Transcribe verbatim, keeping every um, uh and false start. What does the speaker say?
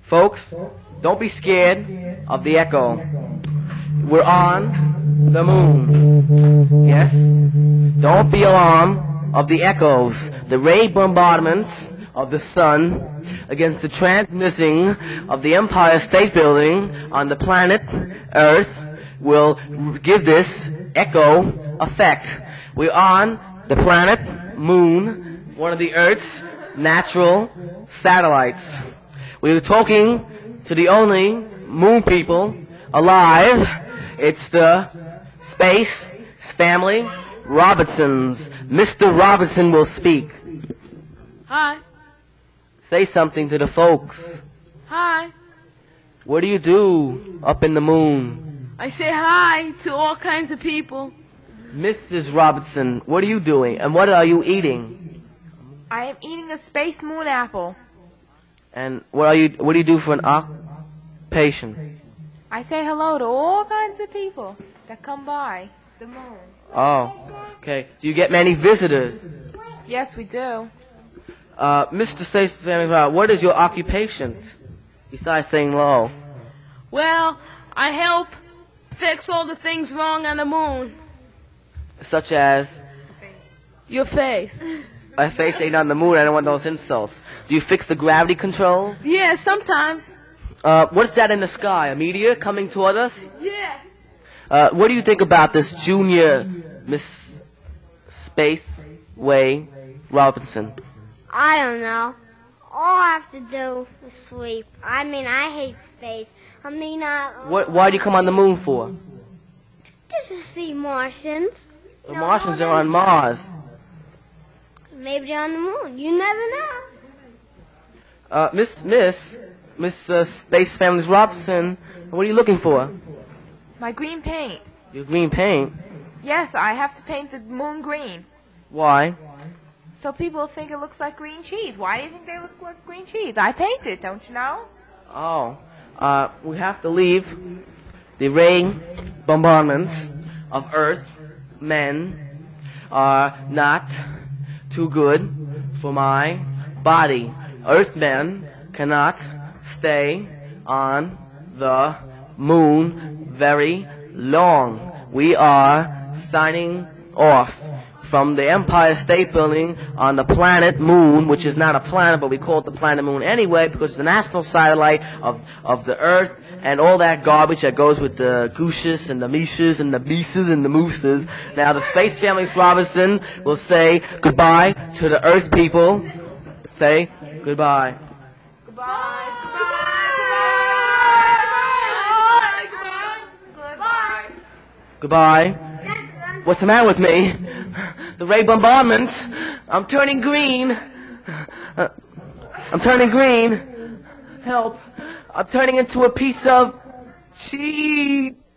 Folks, don't be scared of the echo. We're on the moon. Yes? Don't be alarmed of the echoes, the ray bombardments of the sun against the transmitting of the Empire State Building on the planet Earth will give this echo effect. We're on the planet Moon, one of the Earth's natural satellites. We're talking to the only moon people alive. It's the Space Family Robertsons. Mister Robertson will speak. Hi. Say something to the folks. Hi. What do you do up in the moon? I say hi to all kinds of people. Missus Robertson, what are you doing? And what are you eating? I am eating a space moon apple. And what are you? What do you do for an occupation? I say hello to all kinds of people that come by the moon. Oh, okay. Do you get many visitors? Yes, we do. Uh, Mister Stacy, what is your occupation besides saying hello? Well, I help fix all the things wrong on the moon. Such as? Your face. My face ain't on the moon. I don't want those insults. Do you fix the gravity control? Yeah, sometimes. Uh, what's that in the sky? A meteor coming toward us? Yeah. Uh, what do you think about this junior Miss Space Way Robinson? I don't know. All I have to do is sleep. I mean, I hate space. I mean, uh... What, why do you come on the moon for? Just to see Martians. The No, Martians no, are on Mars. Maybe they're on the moon. You never know. Uh, Miss, Miss, Miss uh, Space Family Robinson, what are you looking for? My green paint. Your green paint? Yes, I have to paint the moon green. Why? So people think it looks like green cheese. Why do you think they look like green cheese? I paint it, don't you know? Oh, uh, we have to leave the ray bombardments of Earth. Men are not too good for my body. Earthmen cannot stay on the moon very long. We are signing off from the Empire State Building on the planet Moon, which is not a planet, but we call it the planet Moon anyway, because it's the national satellite of, of the Earth, and all that garbage that goes with the gooses and the mishes and the beasts and the mooses. Now, the Space Family Robinson will say goodbye to the Earth people. Say goodbye. Goodbye. Goodbye. Goodbye. Goodbye. What's the matter with me? The ray bombardments. I'm turning green. Uh, I'm turning green. Help. I'm turning into a piece of cheese.